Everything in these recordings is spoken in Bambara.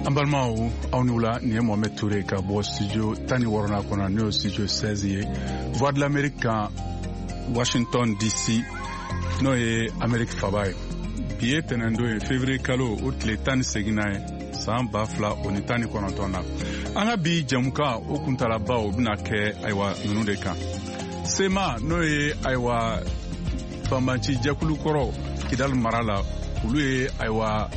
Ambalmao Aunula ni Mohamed Touré ka bo studio tani warona kona no studio 16 Voix de l'Amérique Washington DC no e Amerique Fabaye biye tenendo e février kalo outle tani seginae san bafla onitani konontona anga bi jamuka okuntala bawo bina ke aywa nunu de kan sema no e aywa bambanci jakulu koro kidal marala ulu e aywa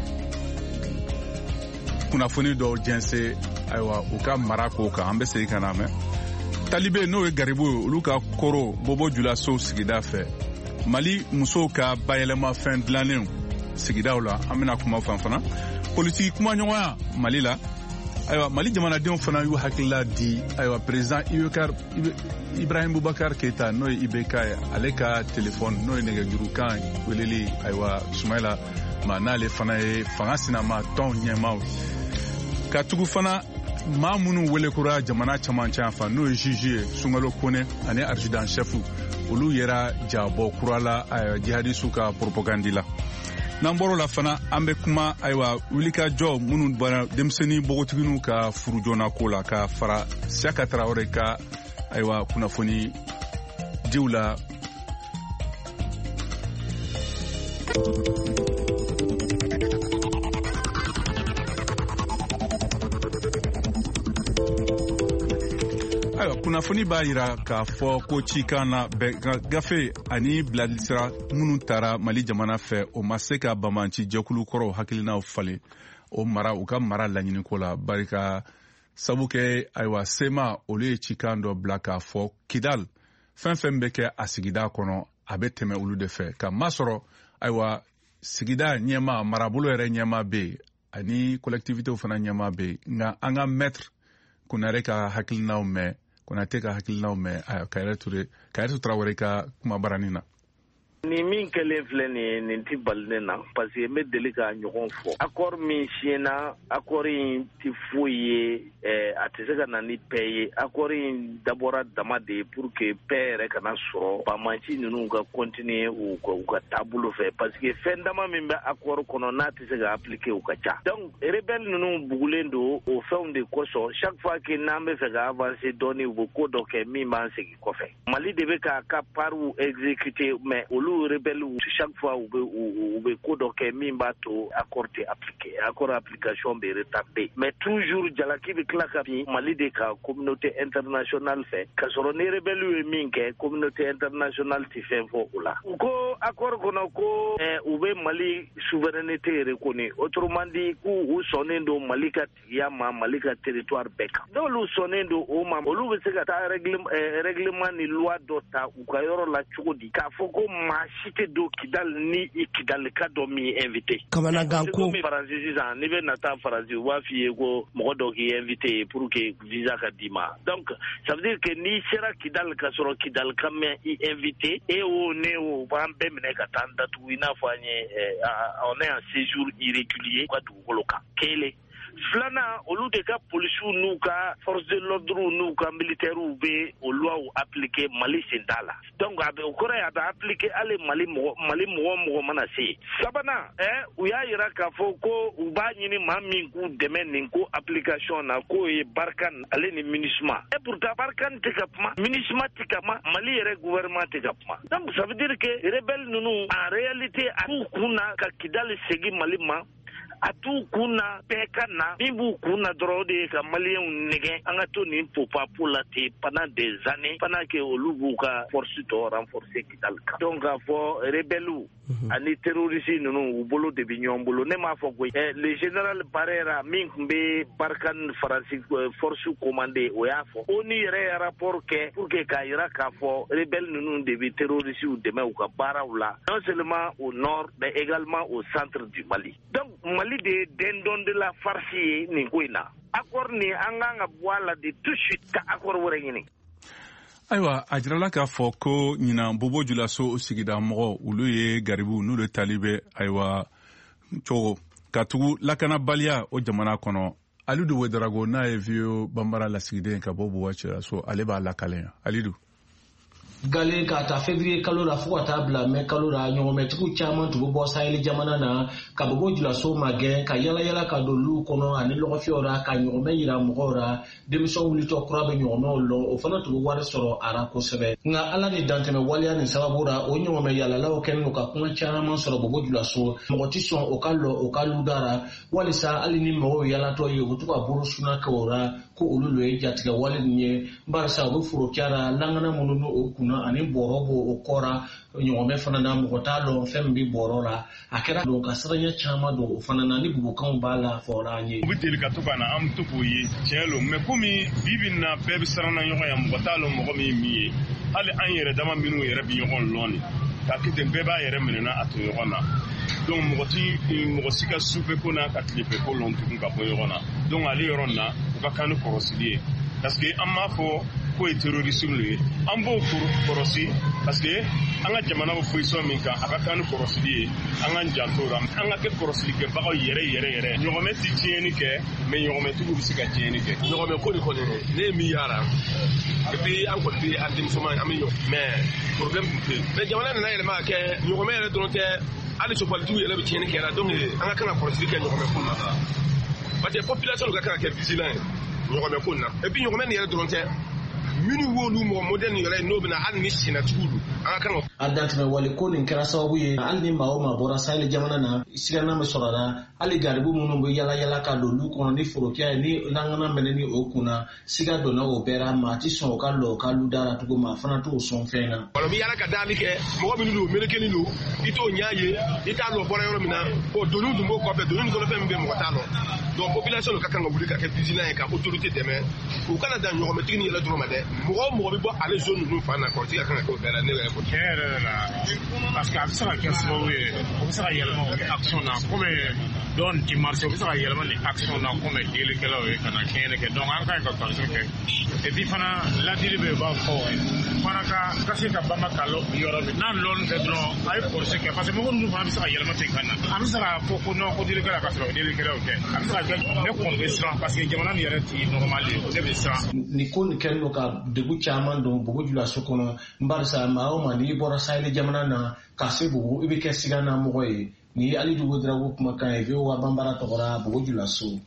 kunnafoni dɔw jɛnse ayiwa u ka mara ko kan an bɛ segin ka na mɛn talibe n'o ye garibu ye olu ka koro bobo julaso sigida fɛ mali musow ka bayɛlɛmafɛn dilannen sigidaw la an bɛna kuma fan fana politiki kumaɲɔgɔnya mali la ayiwa mali jamanadenw fana y'u hakilila di ayiwa président Ibrahim Boubacar Keita n'o ye IBK ye ale ka telefɔni n'o ye nɛgɛjurukan weleli ayiwa Sumayila ma n'ale fana ye fanga sinama tɔn ɲɛmaaw ka tugu fana maa minnu welekura jamana caman can fa n'o ye juge ye Sunkalo Kone ani adjudant chef olu yɛrɛ jabɔ kura la jihadisu ka propagandi la n'an bɔr'o la fana an bɛ kuma ayiwa wulikajɔ minnu bɔra denmisɛnnin bogotigininw ka furujɔna ko la ka fara Siyaka Tarawele ka ayiwa kunnafoni diw la kunnafoni b'a yira k'a fɔ ko cikan na gafe ani bilasira minnu taara mali jamana fɛ o ma se ka bamanci jɛkulu kɔrɔ hakilinaw falen o mara u ka mara laɲini ko la barika sabu kɛ ayiwa sema olu ye cikan dɔ bila k'a fɔ Kidal fɛn fɛn bɛ kɛ a sigida kɔnɔ a bɛ tɛmɛ olu de fɛ ka masɔrɔ ayiwa sigida ɲɛma marabolo yɛrɛ ɲɛma bɛ yen ani collectivitéw fana ɲɛma bɛ yen nka an ka maître Konare ka hakilinaw mɛn Konate ka hakilinaw mɛn Kayɛrɛtu Tarawele ka kuma baranin na. Ni min kɛlen filɛ nin ti bali ne na parce que n bɛ deli ka ɲɔgɔn fɔ accord min siɲɛna accord in ti foyi ye a tɛ se ka na ni paix ye accord in dabɔra dama de pour que paix yɛrɛ kana sɔrɔ bamanci ninnu ka continuer u ka taabolo fɛ parce que fɛn dama min bɛ accord kɔnɔ n'a tɛ se ka appliquer u ka ca donc rebelle ninnu bugulen don o fɛnw de kosɔn chaque fois que n'an bɛ fɛ ka avancer dɔɔni u bɛ ko dɔ kɛ min b'an segin kɔfɛ Mali de bɛ k'a ka part exécuter mais olu rebelles chaque fois u bɛ ko dɔ kɛ min b'a to accord tɛ appliqué accord application bɛ retardé mais toujours jalaki bɛ tila ka bin Mali de ka communauté internationale fɛ ka sɔrɔ ni rebelles ye min kɛ communauté internationale tɛ fɛn fɔ o la u ko accord kɔnɔ ko u bɛ Mali souveraineté reconnu autrement dit k'u sɔnnen don Mali ka tigiya ma Mali ka territoire bɛɛ kan n'olu sɔnnen don o ma olu bɛ se ka taa règlement ni loi dɔ ta u ka yɔrɔ la cogo di k'a fɔ ko maa si tɛ don Kidal ni Kidal ka dɔ min invité kamanagan ko Faransi sisan ni bɛ na taa Faransi u b'a f'i ye ko mɔgɔ dɔ k'i invité pour que visa ka d'i ma donc ça veut dire que n'i sera Kidal ka sɔrɔ Kidal ka mɛn i invité e o ne o b'an bɛɛ minɛ ka taa an datugu i n'a fɔ an ye on est en séjour irrégulier u ka dugukolo kan kelen filanan olu de ka polisiw n'u ka force de l'ordre n'u ka militaires bɛ o loi appliquer Mali sen t'a la donc a bɛ o kɔrɔ ye a bɛ appliquer hali Mali mɔgɔ mana se sabanan u y'a yira k'a fɔ ko u b'a ɲini maa min k'u dɛmɛ nin ko application na k'o ye Barkhane ale ni MINUSMA pourtant Barkhane tɛ ka kuma MINUSMA tɛ ka kuma Mali yɛrɛ gouvernement tɛ ka kuma donc ça veut dire que rebelle ninnu en réalité a t'u kun na ka Kidal segin Mali ma a t'u kun na bɛɛ ka na min b'u kun na dɔrɔn o de ye ka maliyɛnw nɛgɛ an ka to nin popapo la ten pendant des années pendant que olu b'u ka force tɔ renforcer Kidal kan donc k'a fɔ rebelles ani terroristes ninnu u bolo de bɛ ɲɔgɔn bolo ne m'a fɔ koyi le général Barera min tun bɛ Barkhane Faransi force commandé o y'a fɔ ONU yɛrɛ ye rapport kɛ pour que k'a jira k'a fɔ rebelles ninnu de bɛ terroristes dɛmɛ u ka baaraw la non seulement au nord mais également au centre du Mali donc Mali de dendon de la farce ye nin ko in na accord ni an kan ka bɔ a la de tout de suite ka accord wɛrɛ ɲini ayiwa a jirala k'a fɔ ko ɲinan bobo julaso sigida mɔgɔ olu ye garibu n'olu tali bɛ ayiwa cogo ka tugu lakanabaliya o jamana kɔnɔ Alidu Wederago n'a ye vieux Bambara lasigiden ka bɔ Bobo Julaso ale b'a lakalen Alidu gale ka ta février kalo la fo ta bla me kalo la ɲɔgɔnmɛtigiw caman tun bɛ bɔ saheli jamana na ka bɔ julaso magɛn ka yala ka don lu kɔnɔ ani lɔgɔfiyɛw ra ka ɲɔgɔnmɛ yira mɔgɔw ra denmisɛnw wulitɔ kura bɛ ɲɔgɔnmɛw lɔn o fana tun bɛ wari sɔrɔ a ra kosɛbɛ nka ala ni dantɛmɛ waleya nin sababu ra o ɲɔgɔnmɛ yalalaw kɛlen don ka kuma caman sɔrɔ bɔ julaso mɔgɔ ti sɔn o ka lɔ o ka luda ra walisa hali ni mɔgɔw yalatɔ ye u bɛ to ka buru suna kɛ o ra ko olu lo ye jatigɛ wale nin ye barisa u bɛ foro kɛra langana minnu n'o kunna ani bɔrɔ o kɔra ɲɔgɔnmɛ fana na mɔgɔ t'a lɔn fɛn min bɛ bɔrɔ la a kɛra don ka siranya caman don o fana na ni bugukanw b'a la fɔra an ye. U bɛ deli ka to ka na an bɛ to k'o ye tiɲɛ lo mɛ komi bibi na bɛɛ bɛ siranna ɲɔgɔn ye mɔgɔ t'a lɔn mɔgɔ min ye hali an yɛrɛ dama minnu yɛrɛ bɛ ɲɔgɔn lɔn ni k'a kɛ ten bɛɛ b'a yɛrɛ minɛna a to ɲɔgɔn na donc mɔgɔ si ka sufɛ ko n'a ka tilefɛ ko lɔn tugun ka bɔ ɲɔgɔn na donc ale yɔrɔ in na u ka kan ni kɔrɔsili ye parce que an m'a fɔ ko ye terrorisme le ye an b'o kɔrɔsi parce que an ka jamana bɛ position min kan a ka kan ni kɔrɔsili ye an ka janto la an ka kɛ kɔrɔsilikɛbagaw yɛrɛ ɲɔgɔnmɛ ti tiɲɛni kɛ mais ɲɔgɔnmɛtigiw bɛ se ka tiɲɛni kɛ ɲɔgɔnmɛ ko ni kɔni ne ye min y'a la depuis an kɔni bɛ an denmusoman an bɛ ɲɔgɔn mais problème tun tɛ mais jamana nana yɛlɛma ka kɛ ɲɔgɔnmɛ yɛrɛ dɔrɔn tɛ hali sɔfɔlitigiw yɛrɛ bɛ tiɲɛni kɛra donc an ka kan ka kɔrɔsili kɛ ɲɔgɔnmɛ ko na parce que population ka kan ka kɛ vigilant ye ɲɔgɔnmɛ ko na et puis ɲɔgɔnmɛ nin yɛrɛ dɔrɔn tɛ minnu wolu mɔgɔ moderne yɛrɛ n'o bɛna hali ni sinatigiw don an ka kan ka. a dantɛmɛ wale ko nin kɛra sababu ye hali ni maa o maa bɔra saheli jamana na siranna bɛ sɔrɔ la hali garibu minnu bɛ yala ka don lu kɔnɔ ni forokiya ye ni langana mɛnɛ ni o kunna siga donna o bɛɛ ra maa ti sɔn o ka lɔ o ka lu dara tugun maa fana t'o sɔn fɛn na. wala bɛ yala ka daali kɛ mɔgɔ minnu don melekeni don i t'o ɲɛ ye i t'a lɔ bɔra yɔrɔ min na o doni dun b'o kɔfɛ doni dɔrɔn fɛn min bɛ mɔgɔ t'a lɔ donc population ka kan ka wuli ka kɛ vigilant ye ka autorité dɛmɛ u kana dan ɲɔgɔnmɛtigi ni yɛlɛ dɔrɔn ma dɛ mɔgɔ o mɔgɔ bɛ bɔ ale zone ninnu fan na kɔrɔtigi ka kan ka kɛ o bɛɛ la ne yɛrɛ ko. tiɲɛ yɛrɛ la parce que a bɛ se ka kɛ sababu ye o bɛ se ka yɛlɛma o kɛ action na komi dɔn ti marché o bɛ se ka yɛlɛma ni action na komi yelikɛlaw ye ka na tiɲɛni kɛ donc an ka ɲi ka kɔlɔsi kɛ et puis fana ladili bɛ b'a fɔ fana ka se ka bama ka lɔ yɔrɔ min n'a lɔni tɛ dɔrɔn a ye kɔlɔsi kɛ parce que mɔgɔ ninnu fana bɛ se ka yɛlɛma ten ka na an bɛ se ka fɔ ko non ko yelikɛla ka sɔrɔ yelikɛlaw tɛ a bɛ se ka kɛ ne kɔni bɛ siran parce que jamana nin yɛrɛ ti normal ye ne bɛ siran. ni ko nin kɛlen don ka degun caman don bugu julaso kɔnɔ barisa maa o maa n'i bɔra saheli jamana na ka se bugu i bɛ kɛ sigana mɔgɔ ye ni ali dugu darago kumakan ye VOA banbara tɔgɔra bugu julaso.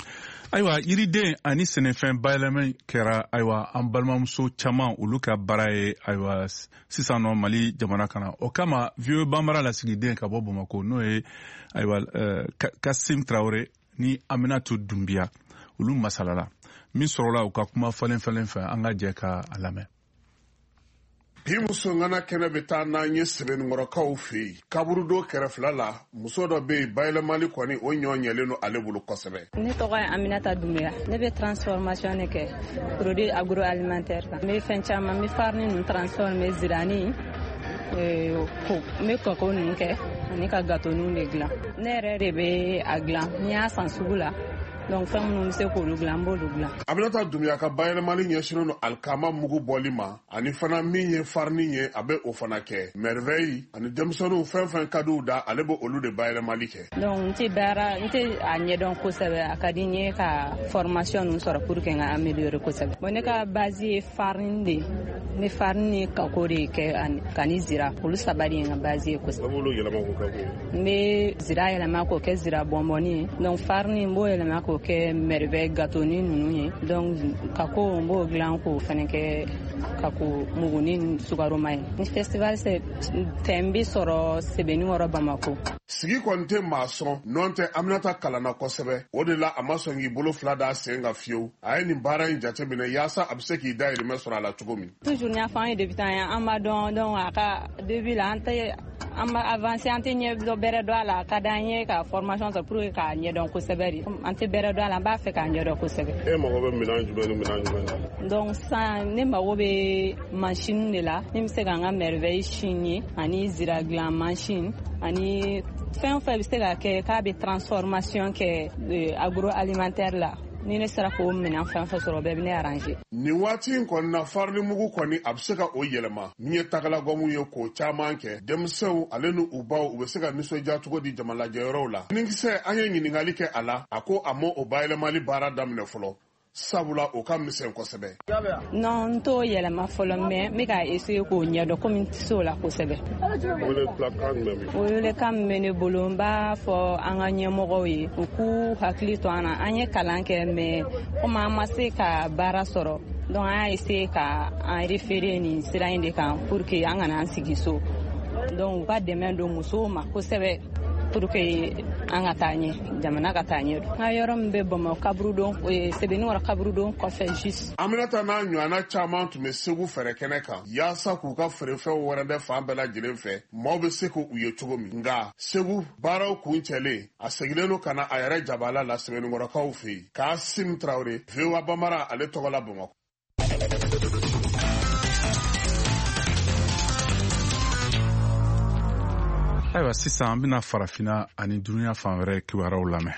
ayiwa yiriden ani sɛnɛfɛn bayɛlɛmɛ kɛra ayiwa an balimamuso caman olu ka baara ye ayiwa sisan nɔ mali jamana kan na o kama VOA banbara lasigiden ka bɔ Bamakɔ n'o ye ayiwa Kasim Traore ni Aminatu Dumbiya olu masalala min sɔrɔla u ka kuma falen fɛ an ka jɛ ka a lamɛn. bi muso ngana kɛnɛ bɛ taa n'an ye sɛbɛnnikɔrɔkaw fɛ yen kaburu dɔ kɛrɛfɛla la muso dɔ bɛ yen bayɛlɛmali kɔni o ɲɔ ɲɛlen don ale bolo kosɛbɛ. ne tɔgɔ ye Aminata Dumbiya ne bɛ transformation de kɛ produit agroalimentaire kan n bɛ fɛn caman n bɛ farine ninnu transformer zirani ko n bɛ kɔkɔ ninnu kɛ ani ka gâteau de dilan ne yɛrɛ de bɛ a dilan n'i y'a san sugu la donc fɛn minnu bɛ se k'olu dilan n b'olu dilan. Aminata Dumbiya ka bayɛlɛmali ɲɛsinnen don alikama mugu bɔli ma ani fana min ye farine ye a bɛ o fana kɛ merveille ani denmisɛnninw fɛn ka d'u da ale bɛ olu de bayɛlɛmali kɛ. donc n tɛ a ɲɛdɔn kosɛbɛ a ka di n ye ka formation ninnu sɔrɔ pour que n ka améliorer kosɛbɛ bon ne ka base ye farine de n bɛ farine ni kako de kɛ ka ni zira olu saba de ye n ka base ye kosɛbɛ. olu yɛlɛma k'o kɛ n bɛ zira yɛlɛma k'o kɛ zira bɔnbɔnni ye donc farine n b'o yɛlɛma k'o kɛ merveille gâteau ni ninnu ye donc kako n b'o dilan k'o fana kɛ kako muguni ni sukaroma ye ni festival tɛ n bɛ sɔrɔ Sebenikɔrɔ Bamakɔ. sigi kɔni tɛ maa sɔn nɔn tɛ Aminata kalanna kosɛbɛ o de la a ma sɔn k'i bolo fila d'a sen kan fiyewu a ye nin baara in jateminɛ yaasa a bɛ se k'i dahirimɛ sɔrɔ a la cogo min. toujours n y'a fɔ an ye débutant ye an b'a dɔn donc a ka début la an b'a avancer an tɛ ɲɛ dɔ bɛrɛ dɔn a la a ka d'an ye ka formation sɔrɔ pour que k'a ɲɛdɔn kosɛbɛ de an tɛ bɛrɛ dɔn a la an b'a fɛ k'a ɲɛdɔn kosɛbɛ. e mago bɛ minɛn jumɛn ni minɛn jumɛn na. donc sisan ne mago bɛ machine de la min bɛ se ka n ka merveille chine ye ani zira dilan machine ani fɛn o fɛn bɛ se ka kɛ k'a bɛ transformation kɛ agroalimentaire la ni ne sera k'o minɛn fɛn fɛn sɔrɔ bɛɛ bɛ ne arranger. nin waati in kɔni na farine mugu kɔni a bɛ se ka o yɛlɛma min ye tagalagɔnw ye k'o caman kɛ denmisɛnw ale ni u baw u bɛ se ka nisɔndiya cogo di jamalajɛyɔrɔw la. ninkisɛ an ye ɲininkali kɛ a la a ko a ma o bayɛlɛmali baara daminɛ fɔlɔ sabula o ka misɛn kosɛbɛ. Non to yɛlɛma fɔlɔ mais n bɛ ka essayer k'o ɲɛdɔn komi n tɛ se o la kosɛbɛ. Welekan min bɛ ne bolo n b'a fɔ an ka ɲɛmɔgɔw ye u k'u hakili to an na an ye kalan kɛ mais komi an ma se ka baara sɔrɔ donc an y'a essayer ka an référer nin sira in de kan pour que an kana an sigi so donc u ka dɛmɛ don musow ma kosɛbɛ pour que an ka taa ɲɛ jamana ka taa ɲɛ don. N ka yɔrɔ min bɛ Bamakɔ kaburudon Sebenikɔrɔ kaburudon kɔfɛ juste. Aminata n'a ɲɔgɔnna caman tun bɛ Segu fɛrɛ kɛnɛ kan yaasa k'u ka feerefɛnw wɛrɛdɛ fan bɛɛ lajɛlen fɛ maaw bɛ se k'u ye cogo min nka Segu baaraw kun cɛlen a seginnen don ka na a yɛrɛ jabala la Sebenikɔrɔkaw fɛ yen Kasim Traoré VOA Bambara ale tɔgɔ la Bamakɔ. Ayiwa sisan an bɛna farafina ani dunuya fan wɛrɛ kibaruyaw lamɛn.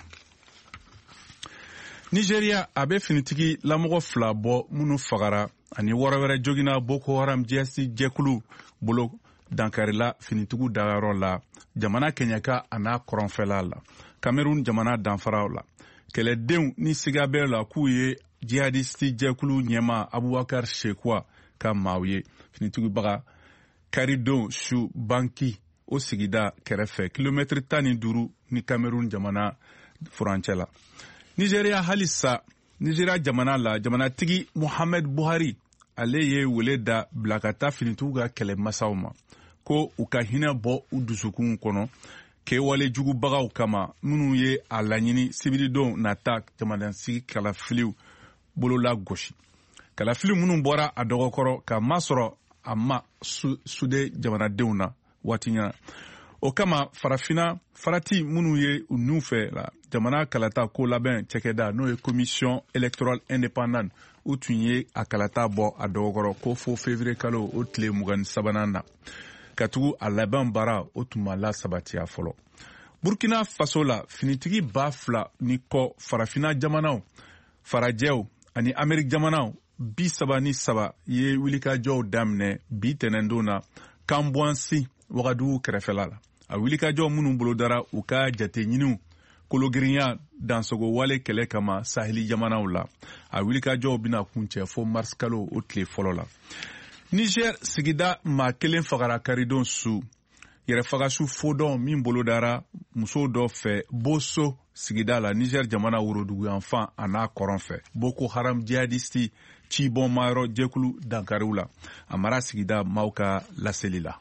Nigeria a bɛ finitigi lamɔgɔ 2 bɔ minnu fagara ani wɔɔrɔ wɛrɛ joginna Boko Haram GST jɛkulu bolo dankarila finitigiw dayɔrɔ la jamana Kenyaka a n'a kɔrɔnfɛla la Cameroun jamana danfaraw la kɛlɛdenw ni siga bɛ la k'u ye jihadisti jɛkulu ɲɛma Abubakar Shekwa ka maaw ye finitigibaga Karidon Su Banki o sigida kɛrɛfɛ kilomɛtiri 15 ni Cameroun jamana furancɛ la. Nigeria halisa Nigeria jamana la jamanatigi Muhammad Buhari ale ye wele da bila ka taa finitigiw ka kɛlɛmasaw ma ko u ka hinɛ bɔ u dusukun kɔnɔ kɛwale jugubagaw kama minnu ye a laɲini sibiridon nata jamanasigi kalafiliw bolola gosi. Kalafiliw minnu bɔra a dɔgɔkɔrɔ ka masɔrɔ a ma sude jamanadenw na waati ɲɛna. O kama farafina farati minnu ye u nun fɛ la jamana kalata ko labɛn cɛkɛda n'o ye commission électorale indépendante u tun ye a kalata bɔ a dɔgɔkɔrɔ ko fo février kalo o tile 23 na ka tugu a labɛn baara o tun ma la sabatiya fɔlɔ. Burkina Faso la finitigi 2,000 ni kɔ farafina jamanaw farajɛw ani Amérique jamanaw 37 ye wulikajɔw daminɛ bi tɛnɛndon na Kambwansi Wagadugu kɛrɛfɛla la. A wulikajɔ minnu bolodara u ka jate ɲiniw kologirinya dansogo wale kɛlɛ kama saheli jamanaw la. A wulikajɔw bɛna kuncɛ fo mars kalo o tile fɔlɔ la. Niger sigida maa 1 fagara Karidon Su yɛrɛfagasu fodɔn min bolodara muso dɔ fɛ Boso sigida la Niger jamana worodugu yanfan a n'a kɔrɔn fɛ. Boko Haram jihadisti cibɔn mayɔrɔ jɛkulu dankariw la a mara sigida maaw ka laseli la.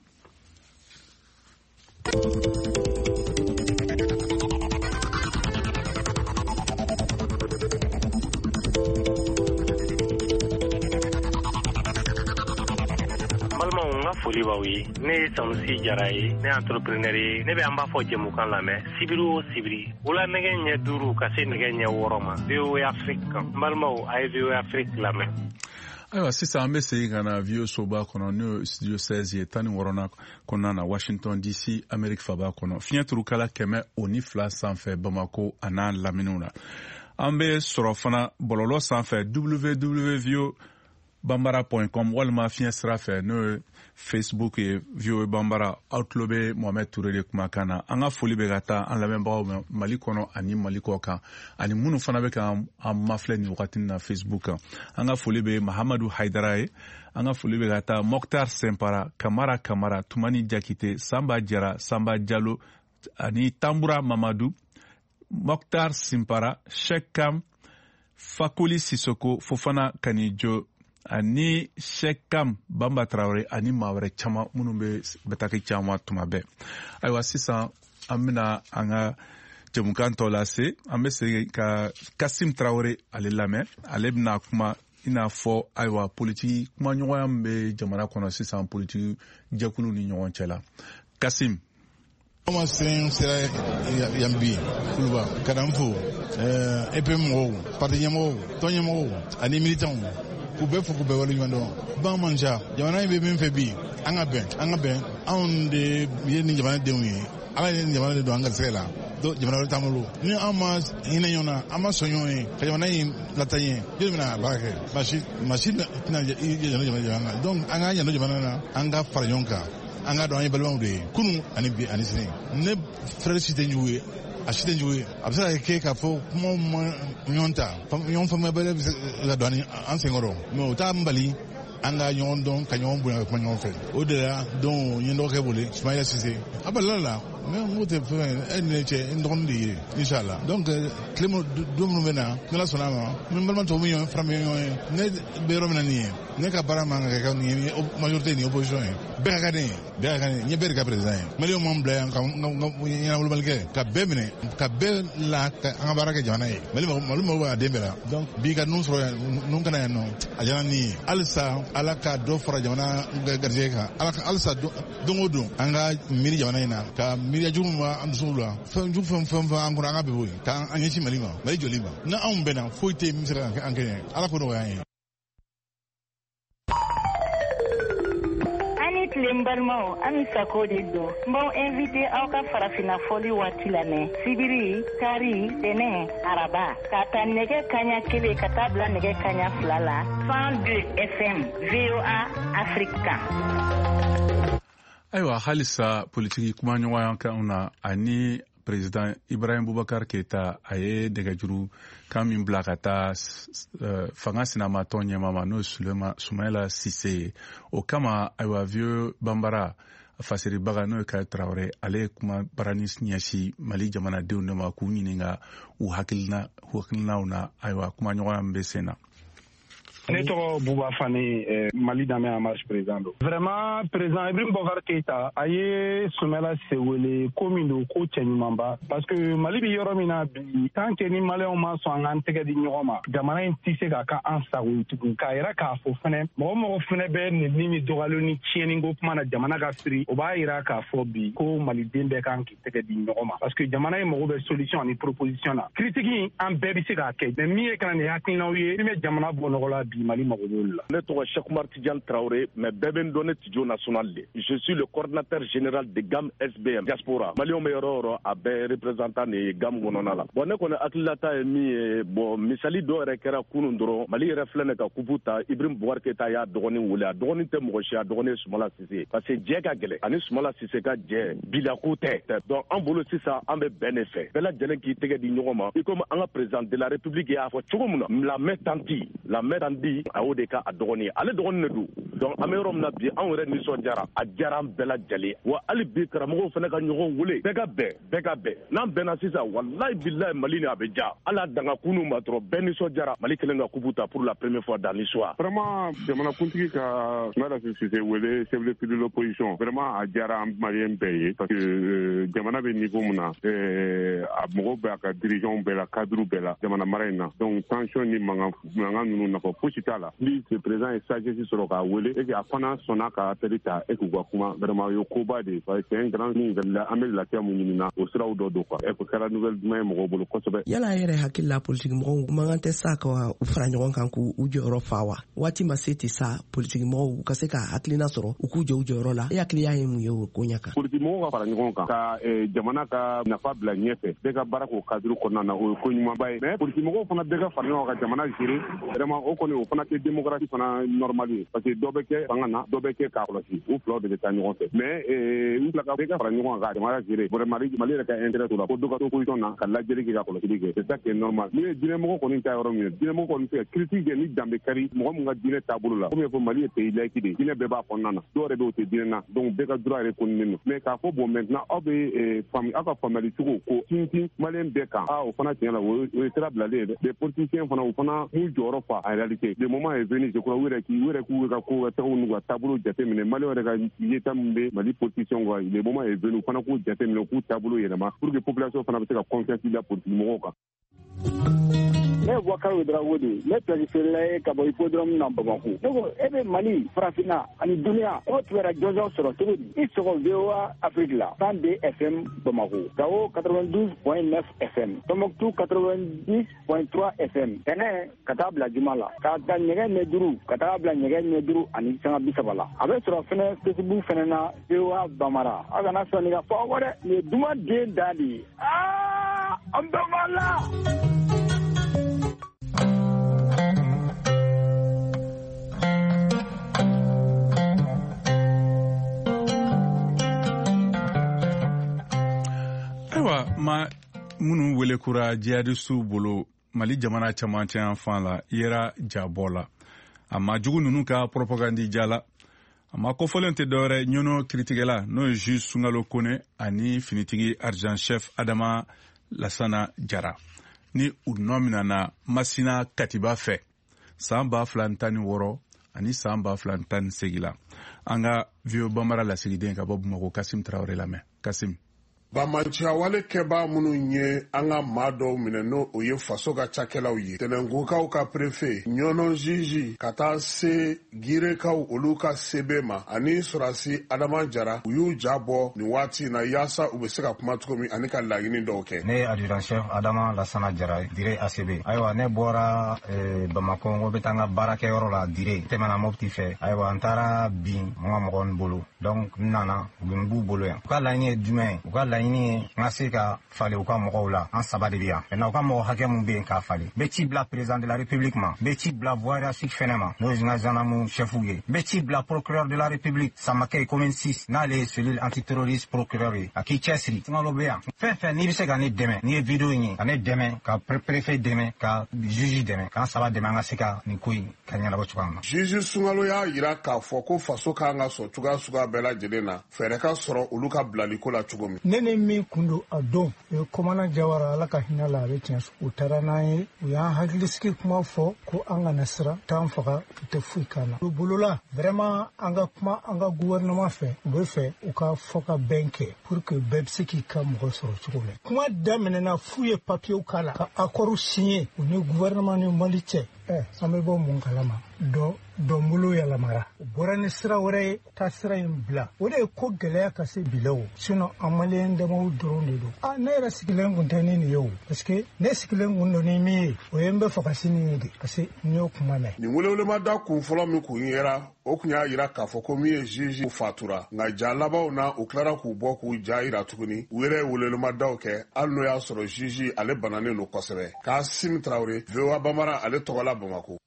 foli b'aw ye ne ye Sanusi Jara ye ne entrepreneur ye ne bɛ an b'a fɔ jɛmukan lamɛn sibiri o sibiri wula nɛgɛ ɲɛ 5 ka se nɛgɛ ɲɛ 6 ma VOA Afrique kan n balimaw a ye VOA Afrique lamɛn. Ayiwa sisan an bɛ segin ka na VOA soba kɔnɔ n'o studio 16 ye 16 kɔnɔna na Washington DC Amérique faba kɔnɔ fiɲɛ turukala 102 sanfɛ Bamako a n'a laminiw na. An bɛ sɔrɔ fana bɔlɔlɔ sanfɛ www.bambara.com walima fiɲɛ sira fɛ n'o ye Facebook ye VOA Bambara aw tulo bɛ Mohamed Touré de kumakan na. An ka foli bɛ ka taa an lamɛnbagaw ma Mali kɔnɔ ani Mali kɔ kan ani minnu fana bɛ ka an mafilɛ nin wagati na Facebook kan. An ka foli bɛ Mahamadu Haidara ye, an ka foli bɛ ka taa Mokhtar Sempara, Kamara Kamara, Tumani Jakite, Samba Jara, Samba Diallo ani Tambura Mamadou, Mokhtar Simpara, Shekam, Fakoli Sissoko, Fofana Kanijo ani Shekam Bamba Traoré ani maa wɛrɛ caman minnu bɛ bataki caman tuma bɛɛ. Ayiwa sisan an bɛna an ka jɛmukan tɔ lase an bɛ segin ka Kasim Traoré ale lamɛn ale bɛna kuma i n'a fɔ ayiwa politiki kumaɲɔgɔnya min bɛ jamana kɔnɔ sisan politiki jɛkulu ni ɲɔgɔn cɛ la. Kasim. Comment c'est Yambi, Kuluba, Kadamfo, EPMO, parti ɲɛmɔgɔw, tɔn ɲɛmɔgɔw ani militants u bɛɛ fo k'u bɛɛ waleɲuman dɔn. Ban man ca jamana in bɛ min fɛ bi an ka bɛn anw de ye nin jamanadenw ye ala ye nin jamana de don an garisɛgɛ la jamana wɛrɛ t'an bolo ni an ma hinɛ ɲɔgɔn na an ma sɔn ɲɔgɔn ye ka jamana in lataa ɲɛ joli bɛna a baara kɛ masi tɛna yɛlɛ jamana na donc an ka yɛlɛ jamana na an ka fara ɲɔgɔn kan an ka dɔn an ye balimaw de ye kunun ani bi ani sini ne frère si tɛ jugu ye ashiten juwe absa ke ka fo mo nyonta nyon fo mabele la doni ansengoro mo ta mbali anga nyon don ka nyon bu ko nyon fe o de la don yin do ke bole Ismaïla Cissé abalala mais mo te fe en che ndon di inshallah donc clemo dum no mena la sonama men balman to mi yon fram yon ne be romna ni ne ka barama ka ni majorité ni opposition be ka ni be ka président mais yo mom bla ka nyana wul balke ka be mine ka be la ka baraka jana yi mais mo wa dembela donc bi ka nun so nun kana no ajana ni alsa alaka do fara jamana garje ka alsa dongodo anga miri jamana ina ka miri juma andusula fam angura nga beboy ka anyechi malima mali joliba na ambena foite misra angene ala ko do yayi Lembalmo Amisa Kodido bon invité au ka farafina foli wati la ne sibiri kari tene araba kata nege kanya kele kata bla nege kanya flala 102 FM VOA Africa. Aywa halisa politiki kuma ɲɔgɔn kan na ani président Ibrahim Boubacar Keita a ye nɛgɛjuru kan min bila ka taa fanga sinamatɔ ɲɛmama n'o Soumaïla Cissé o kama aywa vieux Bambara fasiribaga n'o ye Kaya Traoré ale ye kuma barani ɲɛsi Mali jamanadenw de ma k'u ɲininka u hakilinaw na aywa kuma ɲɔgɔnya bɛ sen na. Ne tɔgɔ Buba Fane Mali Damɛ en marche président do. Vraiment président Ibrahim Boubacar Keita a ye Soumaïla Cissé wele ko min do ko cɛɲumanba parce que Mali bi yɔrɔ min na bi tant que ni maliyɛnw ma sɔn an k'an tɛgɛ di ɲɔgɔn ma jamana in tɛ se ka kɛ an sago ye tugun k'a yira k'a fɔ fɛnɛ mɔgɔ fɛnɛ bɛ nɛni ni dɔgɔyali ni tiɲɛni ko kuma na jamana ka siri o b'a yira k'a fɔ bi ko maliden bɛɛ kan k'i tɛgɛ di ɲɔgɔn ma parce que jamana in mago bɛ solution ani proposition na critique an bɛɛ bɛ se k'a kɛ mais min ye kana nin hakilinaw ye min bɛ jamana bɔ nɔgɔ la bi Mali mago b'olu la. Ne tɔgɔ Cheikh Oumar Tidiane Traoré mais bɛɛ bɛ n dɔn ne Tijo national de. Je suis le coordinateur général de GAM SBM diaspora. Maliyɛnw bɛ yɔrɔ yɔrɔ a bɛɛ représentant de ye GAM kɔnɔna la. Bon ne kɔni hakililata ye min ye bon misali dɔ yɛrɛ kɛra kunun dɔrɔn Mali yɛrɛ filɛ ne ka kupu ta Ibrahim Boubacar Keita y'a dɔgɔnin wele a dɔgɔnin tɛ mɔgɔ si a dɔgɔnin ye Soumaïla Cissé parce que jɛ ka gɛlɛn ani Soumaïla Cissé ka jɛ bilako tɛ donc an bolo sisan an bɛ bɛn de fɛ bɛɛ lajɛlen k'i tɛgɛ di ɲɔgɔn ma i komi an ka président de la république y'a fɔ cogo min na la main tendue a y'o de ka a dɔgɔnin ale dɔgɔnin de don donc an bɛ yɔrɔ min na bi anw yɛrɛ nisɔndiyara a diyara an bɛɛ lajɛlen wa hali bi karamɔgɔw fana ka ɲɔgɔn wele bɛɛ ka bɛn n'an bɛnna sisan walayi bilayi Mali ni a bɛ ja hali a danga kunu ma dɔrɔn bɛɛ nisɔndiyara Mali kelen ka kubu ta pour la première fois dans l'histoire. Vraiment jamanakuntigi ka Soumaïla Cissé wele chef de file de l'opposition vraiment a diyara an maliyɛn bɛɛ ye parce que jamana bɛ niveau min na a mɔgɔw bɛ a ka dirigeants bɛɛ la cadre bɛɛ la jamana mara in na donc tension ni mankan ninnu nafa fosi t'a la ni ce président ye sagesse sɔrɔ k'a wele et a fana sɔnna ka appel ta et k'u ka kuma vraiment o ye koba de parce que c'est un grand signe an bɛ lafiya mun ɲinina o siraw dɔ don quoi et ko kɛra nouvelle duman ye mɔgɔw bolo kosɛbɛ. Yala a yɛrɛ hakili la politique mɔgɔw mankan tɛ sa ka u fara ɲɔgɔn kan k'u jɔyɔrɔ fa wa waati ma se ten sa politique mɔgɔw ka se ka hakilina sɔrɔ u k'u jɔ u jɔyɔrɔ la e hakili y'a ye mun ye o ko ɲɛ kan. Politique mɔgɔw ka fara ɲɔgɔn kan ka jamana ka nafa bila ɲɛfɛ bɛɛ ka baara k'o cadre kɔnɔna na o ye ko ɲumanba ye mais politique mɔgɔw fana bɛɛ ka fara ɲɔgɔn kan ka jamana gérer vraiment o kɔni o fana tɛ démocratie fana normal ye parce que dɔ bɛ kɛ fanga na dɔ bɛ kɛ k'a kɔlɔsi o filaw de bɛ taa ɲɔgɔn fɛ mais n fila ka bɛɛ ka fara ɲɔgɔn kan ka jamana gérer vraiment Mali yɛrɛ ka intérêt t'o la ko dɔ ka to position na ka lajɛli kɛ ka kɔlɔsili kɛ c'est ça qui est normal ni ye diinɛmɔgɔ kɔni ta yɔrɔ min ye diinɛmɔgɔ kɔni fɛ critique kɛ ni dan bɛ kari mɔgɔ min ka diinɛ taabolo la komi fɔ Mali ye pays laïque de diinɛ bɛɛ b'a kɔnɔna na dɔw yɛrɛ bɛ o tɛ diinɛ na donc bɛɛ ka droit yɛrɛ kɔninen don mais k'a fɔ bon maintenant aw bɛ aw ka faamuyali cogo ko sinsin maliyɛn bɛɛ kan o fana tiɲɛ la o ye sira bilalen ye dɛ les politiciens fana o fana m'u jɔyɔrɔ fa en réalité le moment est venu je crois u yɛrɛ k'u ka ko ka n'u ka taabolo jateminɛ maliyɛnw yɛrɛ ka yeta min bɛ Mali politiciens kan le moment est venu u fana k'u jateminɛ k'u taabolo yɛlɛma pour que population fana bɛ se ka confiance da politique mɔgɔw kan. Ne ye Boubacar Ouedraogo de ne planifiela ye ka bɔ hippodrome na Bamako ne ko e bɛ Mali farafinna ani duniya o tun bɛ jɔnjɔn sɔrɔ cogo di i sɔgɔ VOA Afrique la 102 FM Bamako Gao 92.9 FM Tombouctou 90.3 FM tɛnɛ ka taa bila juma la ka ta ɲɛgɛn ɲɛ duuru ka taa bila ɲɛgɛn ɲɛ duuru ani sanga 30 la a bɛ sɔrɔ fɛnɛ Facebook fɛnɛ na VOA Bamara a kana sɔn nin ka fɔ aw dɛ nin ye duman den da de ye an bɛ ma la. Ma minnu wele kura jihadistu bolo Mali jamana camancɛ yan fan la yera jabɔ la a ma jugu ninnu ka propagandi jala a ma kɔfɔlen tɛ dɔwɛrɛ ɲɔnɔ kiritigɛla n'o ye juge Sunkalo Kone ani finitigi adjudant chef Adama Lasana Jara ni u nɔ minana Masina Katiba fɛ san 2016 ani san 2018 la an ka vieux Bambara lasigiden ka bɔ Bamakɔ Kasim Traoré lamɛn Kasim. Bamanciya wale kɛba minnu ye an ka maa dɔw minɛ n'o o ye faso ka cakɛlaw ye tɛnɛnkunkaw ka prefe ɲɔnɔ jiji ka taa se girekaw olu ka sebe ma ani surasi Adama Jara u y'u ja bɔ nin waati na yaasa u bɛ se ka kuma cogo min ani ka laɲini dɔw kɛ. Ne adjudant chef Adama Lasana Jara dire ACB ayiwa ne bɔra Bamako n ko bɛ taa n ka baarakɛyɔrɔ la dire tɛmɛna Mopti fɛ ayiwa n taara bin n ka mɔgɔ bolo donc n nana u bɛ n b'u bolo yan u ka laɲini ye jumɛn ye u ka laɲini ye n ka se ka falen u ka mɔgɔw la an saba de bɛ yan maintenant u ka mɔgɔ hakɛ mun bɛ yen k'a falen n bɛ ci bila président de la république ma n bɛ ci bila voie hiérarchique fɛnɛ ma n'o ye n ka gendarme chefw ye n bɛ ci bila procureur de la république Samakɛ commune 6 n'ale ye cellule antiterroriste procureur ye a k'i cɛsiri Sunkalo bɛ yan fɛn fɛn n'i bɛ se ka ne dɛmɛ n'i ye vidéo in ye ka ne dɛmɛ ka préfet dɛmɛ ka juge dɛmɛ k'an saba dɛmɛ an ka se ka nin ko in ka ɲɛnabɔ cogoya min na. Juge Sunkalo y'a yira k'a fɔ ko faso kan ka sɔn cogoya suguya bɛɛ lajɛlen na fɛɛrɛ ka sɔrɔ olu ka bilaliko la cogo min. Ne ni min kun don a don Komana Jawara ala ka hinɛ la a bɛ tiɲɛ u taara n'an ye u y'an hakilisigi kuma fɔ ko an kana siran t'an faga u tɛ foyi k'an na. U bolola vraiment an ka kuma an ka gouvernement fɛ u bɛ fɛ u ka fɔ ka bɛn kɛ pour que bɛɛ bɛ se k'i ka mɔgɔ sɔrɔ cogo min. Kuma daminɛna f'u ye papiyew k'a la ka accord signé u ni gouvernement ni Mali cɛ an bɛ bɔ mun kalama dɔn bolo yɛlɛmara u bɔra ni sira wɛrɛ ye taa sira in bila o de ye ko gɛlɛya ka se bi la o sinon an maliyɛn damaw dɔrɔn de don ne yɛrɛ sigilen kun tɛ ni nin ye o parce que ne sigilen kun don ni min ye o ye n bɛ faga sini ye de parce que n y'o kuma mɛn. Nin welewelemada kun fɔlɔ min kun yera o kun y'a yira k'a fɔ ko min ye juge fatura nka ja labanw na u tilara k'u bɔ k'u ja yira tuguni u yɛrɛ ye welewelemadaw kɛ hali n'o y'a sɔrɔ juge ale bananen don kosɛbɛ. Kasim Traoré VOA Bambara ale tɔgɔla Bamakɔ.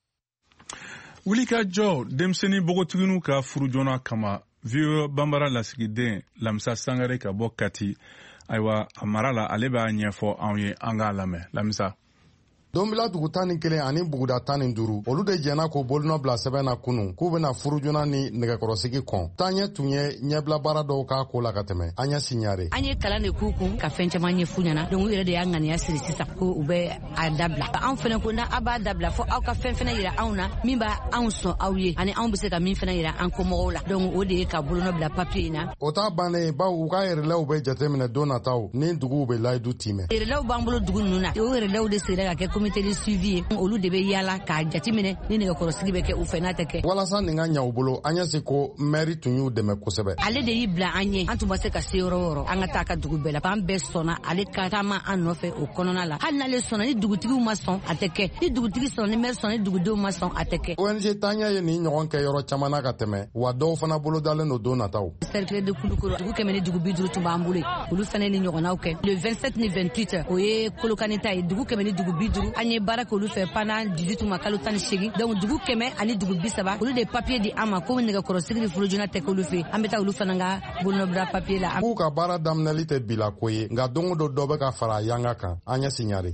Wulikajɔ denmisɛnnin bogotigininw ka furu joona kama VOA Bambara lasigiden Lamisa Sangare ka bɔ Kati ayiwa a mara la ale b'a ɲɛfɔ anw ye an k'a lamɛn Lamisa. Donbila dugu 11 ani buguda 15 olu de jɛna k'o bolonɔ bila sɛbɛn na kunun k'u bɛna furujona ni nɛgɛkɔrɔsigi kɔn taɲɛ tun ye ɲɛbila baara dɔw k'a ko la ka tɛmɛ an ɲɛ siɲare an ye kalan de k'u kun ka fɛn caman ɲɛfu ɲɛna donc u yɛrɛ de y'a ŋaniya siri sisan ko u bɛ a dabila anw fɛnɛ ko na a b'a dabila fo aw ka fɛn fɛnɛ yira anw na min b'a anw sɔn aw ye ani anw bɛ se ka min fɛnɛ yira an kɔmɔgɔw la donc o de ye ka bolonɔ bila papier in na o t'a bannen baw u ka yɛrɛlaw bɛ jateminɛ don nataw ni duguw bɛ layidu timɛ yɛrɛlaw b'an bolo dugu ninnu na o yɛrɛlaw de sigira ka kɛ comité de suivi olu de bɛ yala k'a jateminɛ ni nɛgɛkɔrɔsigi bɛ kɛ u fɛ n'a tɛ kɛ walasa nin ka ɲa u bolo an ɲɛ se ko maire tun y'u dɛmɛ kosɛbɛ ale de y'i bila an ɲɛ an tun ma se ka se yɔrɔ yɔrɔ an ka taa ka dugu bɛɛ la an bɛɛ sɔnna ale ka taama an nɔfɛ o kɔnɔna la hali n'ale sɔnna ni dugutigiw ma sɔn a tɛ kɛ ni dugutigi sɔnna ni maire sɔnna ni dugudenw ma sɔn a tɛ kɛ ONG taɲɛ ye nin ɲɔgɔn kɛ yɔrɔ caman na ka tɛmɛ wa dɔw fana bolo dalen don don nataw cercle de Kulukoro dugu 100 ni dugu 50 tun b'an bolo olu fana ni ɲɔgɔnnaw kɛ le 27 ni 28 o ye Kolokani ta ye dugu 100 ni dugu 50 an ye baara kɛ olu fɛ pendant 18 mois kalo 18 donc dugu 100 ani dugu 30 olu de papier di an ma ko nɛgɛkɔrɔsigi ni furujona tɛ k'olu fɛ an bɛ taa olu fana ka bolonɔbila papier la k'u ka baara daminɛli tɛ bila ko ye nka don o don dɔ bɛ ka fara yanga kan an ɲɛ siɲare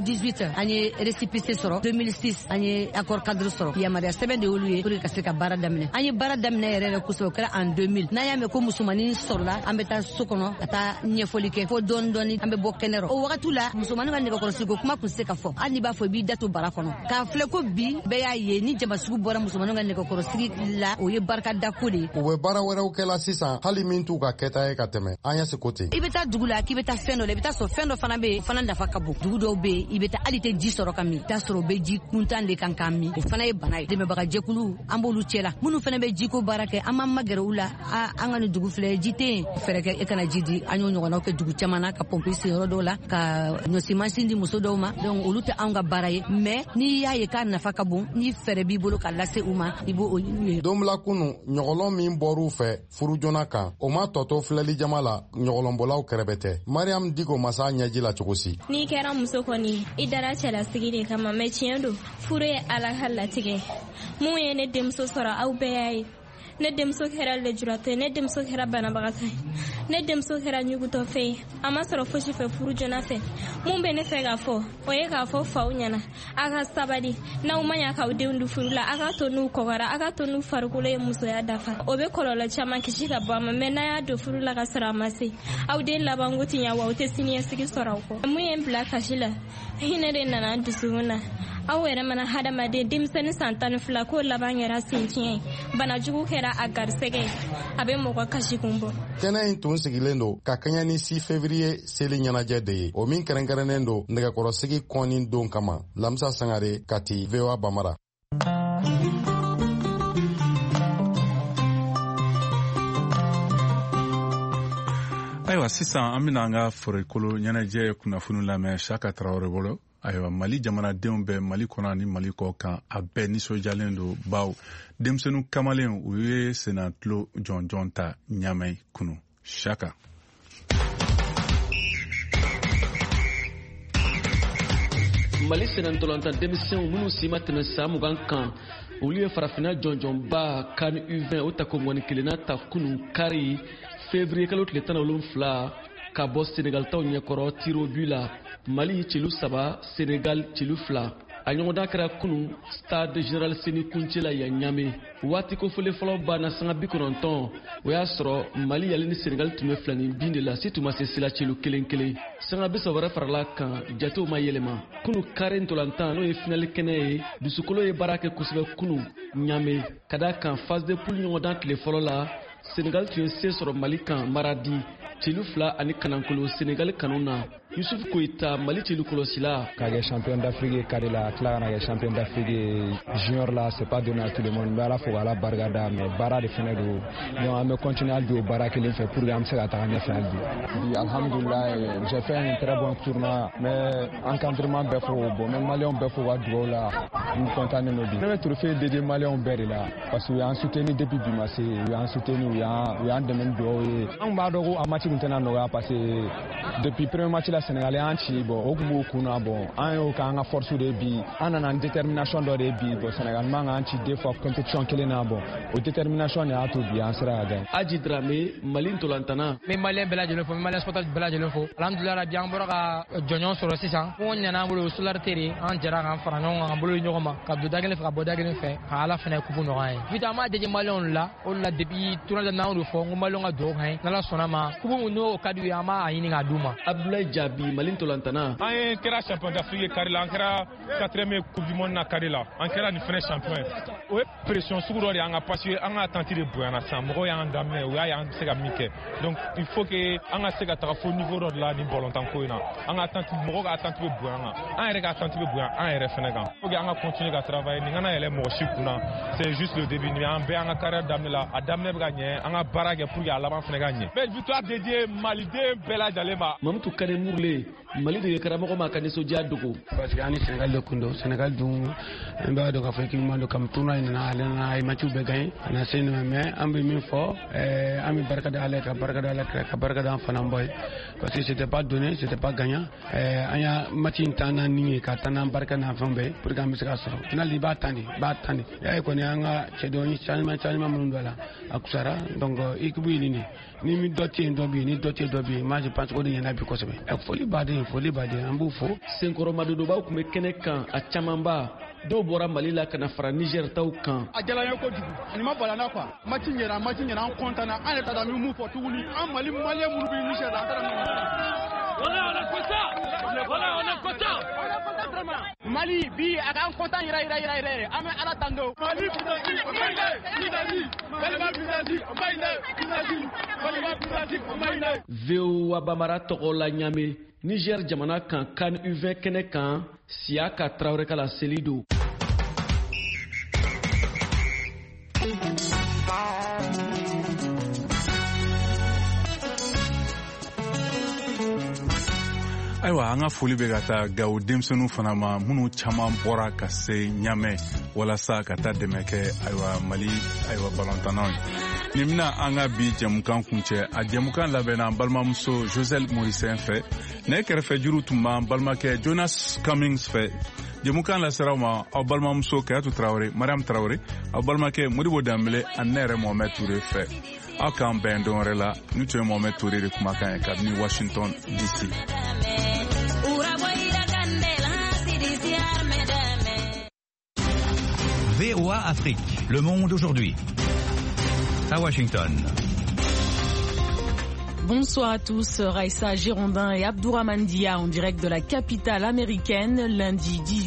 98 an ye récépissé sɔrɔ 2006 an ye accord cadre sɔrɔ yamaruya sɛbɛn de y'olu ye pour que ka se ka baara daminɛ an ye baara daminɛ yɛrɛ yɛrɛ kosɛbɛ o kɛra en 2000 n'an y'a mɛn ko musomanin sɔrɔla an bɛ taa so kɔnɔ ka taa ɲɛfɔli kɛ fo dɔɔni dɔɔni an bɛ bɔ kɛnɛ rɔ o wagati la musomanin ka nɛgɛkɔrɔsigi ko kuma tun se ka fɔ hali n'i b'a fɔ i b'i da to bara kɔnɔ k'a filɛ ko bi bɛɛ y'a ye ni jamasugu bɔra musomaninw ka nɛgɛkɔrɔsigi la o ye barikada ko de ye u bɛ baara wɛrɛw kɛla sisan hali min t'u ka kɛta ye ka tɛmɛ an ɲɛ se ko ten i bɛ taa dugu la k'i bɛ taa fɛn dɔ la i bɛ taa sɔrɔ fɛn dɔ fana bɛ yen fana nafa ka bon dugu dɔw bɛ yen i bɛ taa hali tɛ ji sɔrɔ ka min i bɛ taa sɔrɔ u bɛ ji kuntan de kan k'a min o fana ye bana ye dɛmɛbagajɛkulu an b'olu cɛ la minnu fana bɛ jiko baara kɛ an b'an magɛrɛ u la an ka nin dugu filɛ ji tɛ yen fɛɛrɛ kɛ e kana ji di an y'o ɲɔgɔnnaw kɛ dugu caman na ka pɔnpe sen yɔrɔ dɔw la ka ɲɔsimansin di muso dɔw ma donc olu tɛ anw ka baara ye mais n'i y'a ye k'a nafa ka bon ni fɛɛrɛ b'i bolo ka lase u ma i b'o ɲini ye. Don bila kunu ɲɔgɔlɔn min bɔr'u fɛ furujona kan o ma tɔtɔ filɛli jama la ɲɔgɔlɔnbɔlaw kɛrɛbɛ tɛ Mariam Digo masa ɲɛji la cogo si. N'i kɛra muso kɔni i dara cɛlasigi de kama mais tiɲɛ don furu ye Ala ka latigɛ mun ye ne denmuso sɔrɔ aw bɛɛ y'a ye ne denmuso kɛra lejuratɔ ye ne denmuso kɛra banabagatɔ ye ne denmuso kɛra ɲugutɔ fɛ ye a ma sɔrɔ fosi fɛ furu joona fɛ mun bɛ ne fɛ k'a fɔ o ye k'a fɔ faw ɲɛna a ka sabali n'aw ma ɲa k'aw denw di furu la a ka to n'u kɔgɔra a ka to n'u farikolo ye musoya dafa o bɛ kɔlɔlɔ caman kisi ka bɔ a ma mɛ n'a y'a don furu la ka sɔrɔ a ma se aw den labanko ti ɲa wa aw tɛ siniɲɛsigi sɔrɔ aw kɔ mun ye n bila kasi la hinɛ de nana n dusukun na aw yɛrɛ mana hadamaden denmisɛnnin san 12 k'o laban kɛra senciɲɛ banajugu kɛra a garisɛgɛ a bɛ mɔgɔ kasi kun bɔ. kɛnɛ in tun sigilen don ka kɛɲɛ ni 6 février seli ɲɛnajɛ de ye o min kɛrɛnkɛrɛnnen don nɛgɛkɔrɔsigi kɔni don kama lamisa sangare kati VOA Bamara. Ayiwa sisan an bɛna an ka forikolo ɲɛnajɛ kunnafoni lamɛn Saka Tarawele bolo. Ayiwa Mali jamanadenw bɛ Mali kɔnɔ ni Mali kɔ kan a bɛɛ nisɔndiyalen don baw denmisɛnninw kamalen u ye senatulo jɔnjɔn ta Ɲamɛ kunu. Saka. Mali senatolanta denmisɛnw minnu si ma tɛmɛ san 20 kan olu ye farafina jɔnjɔnba CAN U20 o ta ko mɔni kelenna ta kunu kari février kalo tile 17 ka bɔ Sénégal taw ɲɛkɔrɔ tiro bu la Mali celu 3 Sénégal celu 2 a ɲɔgɔndan kɛra kunu stade général Seni Kunce la yan Ɲame waati kofɔlen fɔlɔ banna sanga 90 o y'a sɔrɔ Mali yali ni Sénégal tun bɛ filani bin de la si tun ma se sila celu kelen kelen sanga 30 wɛrɛ farala kan jatew ma yɛlɛma kunu kare ntolantan n'o ye finali kɛnɛ ye dusukolo ye baara kɛ kosɛbɛ kunu Ɲame ka da kan phase de poule ɲɔgɔndan tile fɔlɔ la Sénégal tun ye se sɔrɔ Mali kan Maradi celu 2 ani Kanankolo Sénégal kanu na Youssouf Koita Mali celu kɔlɔsila k'a kɛ champion d'Afrique kari la tila kana kɛ champion d'Afrique junior la c'est pas donné à tout le monde mais ala fo ala barika da mais baara de fɛnɛ don donc an bɛ continuer hali bi o baara kelen fɛ pour que an bɛ se ka taga ɲɛfɛ hali bi alhamdulillah j'ai fait un très bon tournoi mais encadrement bɛɛ fo bon mais maliyɛnw bɛɛ fo ka dugawu la n content no bi ne bɛ trophée dédié maliyɛnw bɛɛ de la parce que u y'an soutenir depuis bi ma se u y'an soutenir u y'an dɛmɛ dugawu ye an b'a dɔn ko a match tun tɛna nɔgɔya parce que depuis premier match la Sénégalais an ci bon o kun b'o kunna bon an y'o k'an ka force de bi an nana détermination dɔ de bi bon Sénégal man k'an ci deux fois compétition kelen na bon o détermination de y'a to bi an sera ka gagner. Aji Dramé Mali ntolantana. n bɛ Maliyɛn bɛɛ lajɛlen fo n bɛ Maliyɛn supporters bɛɛ lajɛlen fo alhamdulilah rabi an bɔra ka jɔnjɔn sɔrɔ sisan ko ɲɛna an bolo o solidarité de an jɛra k'an fara ɲɔgɔn kan an bolo ɲɔgɔn ma ka don da kelen fɛ ka bɔ da kelen fɛ ka ala fɛnɛ kupu nɔgɔya ye vite an b'a deje Maliyɛnw la o de la depuis tournoi n'an y'o fɔ n ko Maliyɛnw ka dugawu k'an ye n'ala sɔnna ma kupu mun n'o ka d'u ye an b'a ɲini k'a d'u ma. Abdoulaye Diaby Mali ntolantana. An ye kɛra champion d'Afrique kari la an kɛra 4e coupe du monde na kari la an kɛra nin fɛnɛ champion ye o ye pression sugu dɔ de an ka parce que an ka attente de bonyana sisan mɔgɔw y'an daminɛ o y'a ye an bɛ se ka min kɛ donc il faut que an ka se ka taga fo niveau dɔ de la nin ballontan ko in na an ka attente mɔgɔw ka attente bɛ bonya kan an yɛrɛ ka attente bɛ bonya an yɛrɛ fɛnɛ kan faut que an ka continuer ka travailler nin kana yɛlɛ mɔgɔ si kunna c'est juste le début ni an bɛɛ an ka carrière daminɛ la a daminɛ bɛ ka ɲɛ an ka baara kɛ pour que a laban fɛnɛ ka ɲɛ mais victoire dédiée maliden bɛɛ lajɛlen ma. Mamutu Kane Mourle Mali de karamɔgɔ ma ka nisɔndiya dogo parce que ani Sénégal de kundo Sénégal dun an b'a dɔn k'a fɔ équipe man don kam tournoi in na ale na ay match bɛɛ gagné ana se nin mais an bɛ min fɔ an bɛ barika da ale ka barika da ale ka barika da an fana bɔ ye parce que c'était pas donné c'était pas gagnant an y'a match in taa n'an ni ye ka taa n'an barika n'an fɛn bɛɛ pour que an bɛ se ka sɔrɔ final i b'a tan de y'a ye kɔni an ka cɛdɔn changement minnu don a la a kusara donc équipe ye nin de ni min dɔ tɛ yen dɔ bɛ yen ni dɔ tɛ yen dɔ bɛ yen moi je pense que o de ɲɛna bi kosɛbɛ foli baden an b'u fo. Senkɔrɔ Madodobaw tun bɛ kɛnɛ kan a camanba dɔw bɔra Mali la ka na fara Niger taw kan. A diyara n ye kojugu ani ma balana quoi match ɲɛna an content na an yɛrɛ t'a dɔn an bɛ mun fɔ tuguni an Mali maliyɛn minnu bɛ Niger la an taara Mali bi a k'an content yɛrɛ an bɛ Ala tando. Mali VOA Bamara tɔgɔ la Ɲame Niger jamana kan CAN U20 kɛnɛ kan Siaka Traoré ka la seli don. Ayiwa an ka foli bɛ ka taa Gawo denmisɛnninw fana ma minnu caman bɔra ka se Ɲamɛ walasa ka taa dɛmɛ kɛ ayiwa Mali ayiwa balontannaw ye. Nin bɛna an ka bi jɛmukan kuncɛ a jɛmukan labɛnna an balimamuso Joselle Morisɛn fɛ ne kɛrɛfɛ juru tun b'an balimakɛ Jonas Cummings fɛ Jamukan la sera ma aw balimamuso Kayatu Traoré, Mariam Traoré, aw balimakɛ Modibo Dembélé ani ne yɛrɛ Mohamed Touré fɛ. Aw k'an bɛn don wɛrɛ la, ni tun ye Mohamed Touré de kumakan ye kabini Washington DC. VOA Afrique, le monde aujourd'hui. À Washington. Bonsoir à tous, Raïssa Girondin et Abdourahmane Dia en direct de la capitale américaine, lundi 18